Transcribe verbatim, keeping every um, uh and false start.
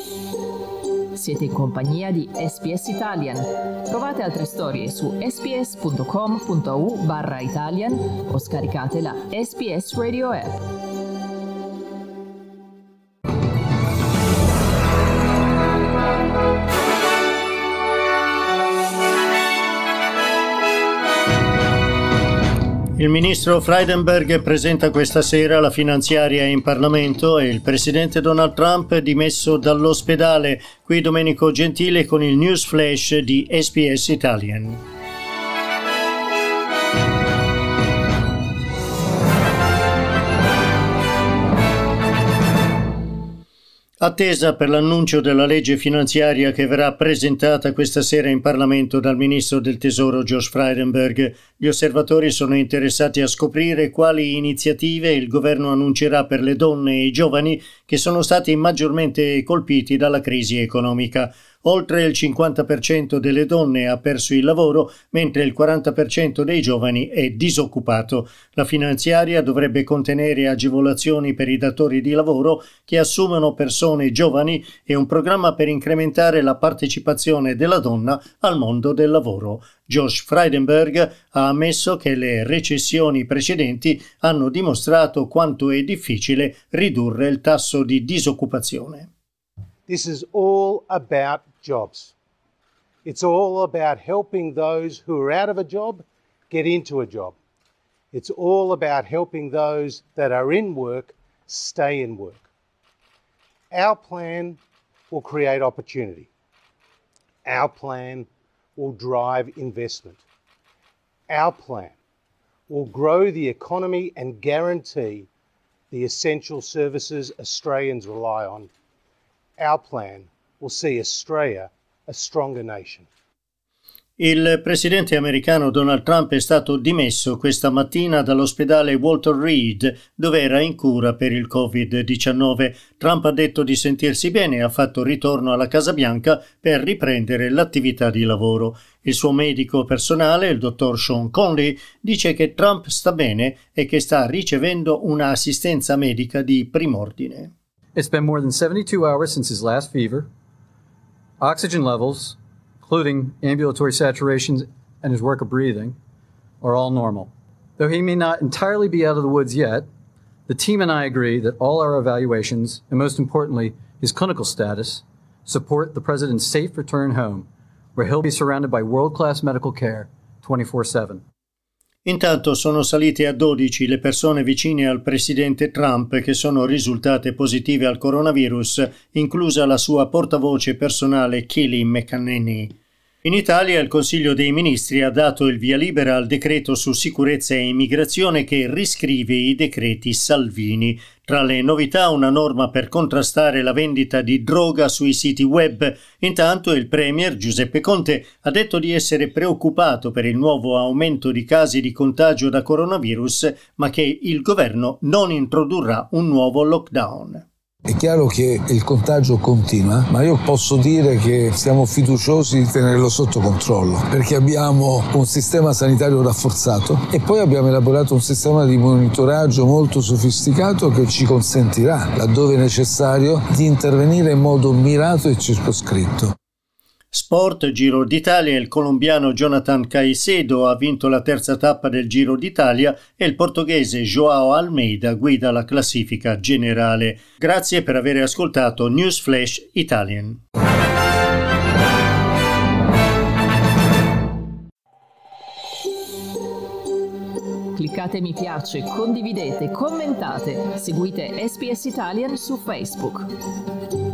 Siete in compagnia di S B S Italian. Trovate altre storie su sbs.com.au barra Italian o scaricate la S B S Radio app. Il ministro Frydenberg presenta questa sera la finanziaria in Parlamento e il presidente Donald Trump dimesso dall'ospedale. Qui Domenico Gentile con il News Flash di S B S Italian. Attesa per l'annuncio della legge finanziaria che verrà presentata questa sera in Parlamento dal ministro del Tesoro Josh Frydenberg. Gli osservatori sono interessati a scoprire quali iniziative il governo annuncerà per le donne e i giovani che sono stati maggiormente colpiti dalla crisi economica. Oltre il cinquanta per cento delle donne ha perso il lavoro, mentre il quaranta per cento dei giovani è disoccupato. La finanziaria dovrebbe contenere agevolazioni per i datori di lavoro che assumono persone giovani e un programma per incrementare la partecipazione della donna al mondo del lavoro. Josh Frydenberg ha ammesso che le recessioni precedenti hanno dimostrato quanto è difficile ridurre il tasso di disoccupazione. This is all about jobs. It's all about helping those who are out of a job get into a job. It's all about helping those that are in work stay in work. Our plan will create opportunity. Our plan will drive investment. Our plan will grow the economy and guarantee the essential services Australians rely on. Our plan will see Australia a stronger nation. Il presidente americano Donald Trump è stato dimesso questa mattina dall'ospedale Walter Reed, dove era in cura per il covid diciannove. Trump ha detto di sentirsi bene e ha fatto ritorno alla Casa Bianca per riprendere l'attività di lavoro. Il suo medico personale, il dottor Sean Conley, dice che Trump sta bene e che sta ricevendo un'assistenza medica di prim'ordine. It's been more than seventy-two hours since his last fever. Oxygen levels, including ambulatory saturations and his work of breathing, are all normal. Though he may not entirely be out of the woods yet, the team and I agree that all our evaluations, and most importantly, his clinical status, support the President's safe return home, where he'll be surrounded by world-class medical care twenty-four seven. Intanto sono salite a dodici le persone vicine al presidente Trump che sono risultate positive al coronavirus, inclusa la sua portavoce personale Kayleigh McEnany. In Italia il Consiglio dei Ministri ha dato il via libera al decreto su sicurezza e immigrazione che riscrive i decreti Salvini. Tra le novità una norma per contrastare la vendita di droga sui siti web. Intanto il premier Giuseppe Conte ha detto di essere preoccupato per il nuovo aumento di casi di contagio da coronavirus, ma che il governo non introdurrà un nuovo lockdown. È chiaro che il contagio continua, ma io posso dire che siamo fiduciosi di tenerlo sotto controllo, perché abbiamo un sistema sanitario rafforzato e poi abbiamo elaborato un sistema di monitoraggio molto sofisticato che ci consentirà, laddove necessario, di intervenire in modo mirato e circoscritto. Sport, Giro d'Italia, il colombiano Jonathan Caicedo ha vinto la terza tappa del Giro d'Italia e il portoghese João Almeida guida la classifica generale. Grazie per aver ascoltato News Flash Italian. Cliccate mi piace, condividete, commentate, seguite S B S Italian su Facebook.